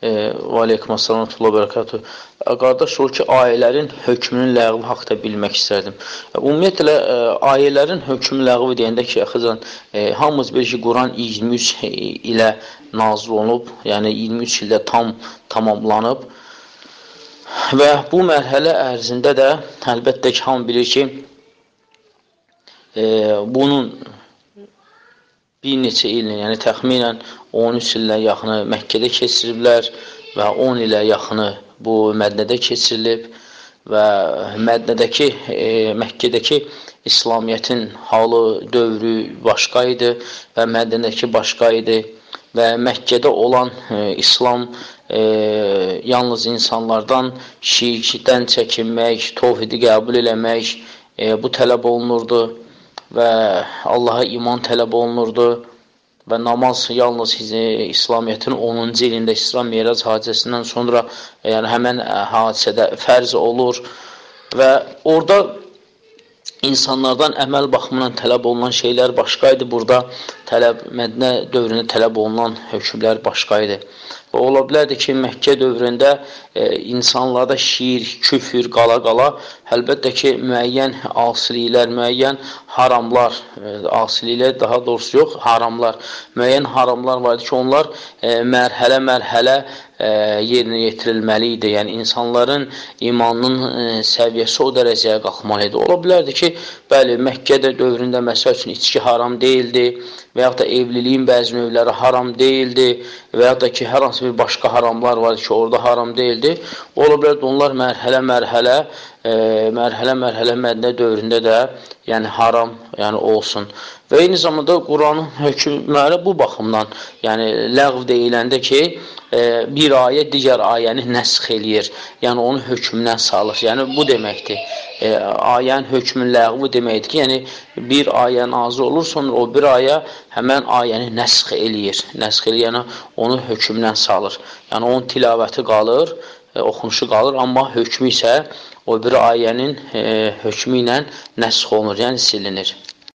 Və aleykum assalam və bərəkatuhu. Qardaş, o ki, ayələrin hökmünün ləğvi haqda bilmək istərdim. Ümumiyyətlə, ayələrin hökmünün ləğvi deyəndə ki, xızan, hamımız bilir ki, Quran 23 ilə nazil olunub, yəni 23 ildə tamamlanıb və bu mərhələ ərzində də əlbəttə ki, hamı bilir ki, bunun bir neçə ilin, yəni təxminən 13 ilə yaxını Məkkədə keçiriblər və 10 ilə yaxını bu Mədnədə keçirilib və Məkkədəki İslamiyyətin halı, dövrü başqa idi və Mədnədəki başqa idi və Məkkədə olan İslam yalnız insanlardan şirkdən çəkinmək, təvhidi qəbul eləmək bu tələb olunurdu və Allaha iman tələb olunurdu və namaz yalnız İslamiyyətin 10-cu ilində İsra Meyrac hadisəsindən sonra yəni həmən hadisədə fərz olur və orada insanlardan əməl baxımından tələb olunan şeylər başqa idi. Burada Mədinə dövründə tələb olunan hökmlər başqa idi. Və ola bilərdi ki, Məkkə dövründə insanlarda şirk, küfür qala-qala, əlbəttə ki, müəyyən asiliklər, müəyyən haramlar, asiliklər daha doğrusu yox, haramlar, müəyyən haramlar var idi ki, onlar mərhələ-mərhələ yerinə yetirilməli idi. Yəni, insanların imanının səviyyəsi o dərəcəyə qalxmalı idi. Ola bilərdi ki, bəli, Məkkə dövründə məsəl üçün içki haram deyildi və yaxud da evliliyin bəzi növləri haram deyildi və yaxud da ki, hər hansı bir başqa haramlar var ki, orada haram deyildi. Ola bilərdi, onlar mərhələ-mərhələ Mədinə dövründə də yəni haram olsun. Və eyni zamanda Quranın hökmləri bu baxımdan yəni ləğv deyiləndə ki, bir ayə digər ayəni nəsx eləyir. Yəni onu hökmündən salır. Yəni bu deməkdir. Ayənin hökmün ləğvi deməkdir ki, yəni bir ayə nazil olur, sonra o bir ayə həmən ayəni nəsx eləyir. Nəsx eləyir, yəni onu hökmündən salır. Yəni onun tilavəti qalır, oxunuşu qalır, amma hökmü isə o bir ayənin hökmü ilə nəsx olunur, yəni silinir.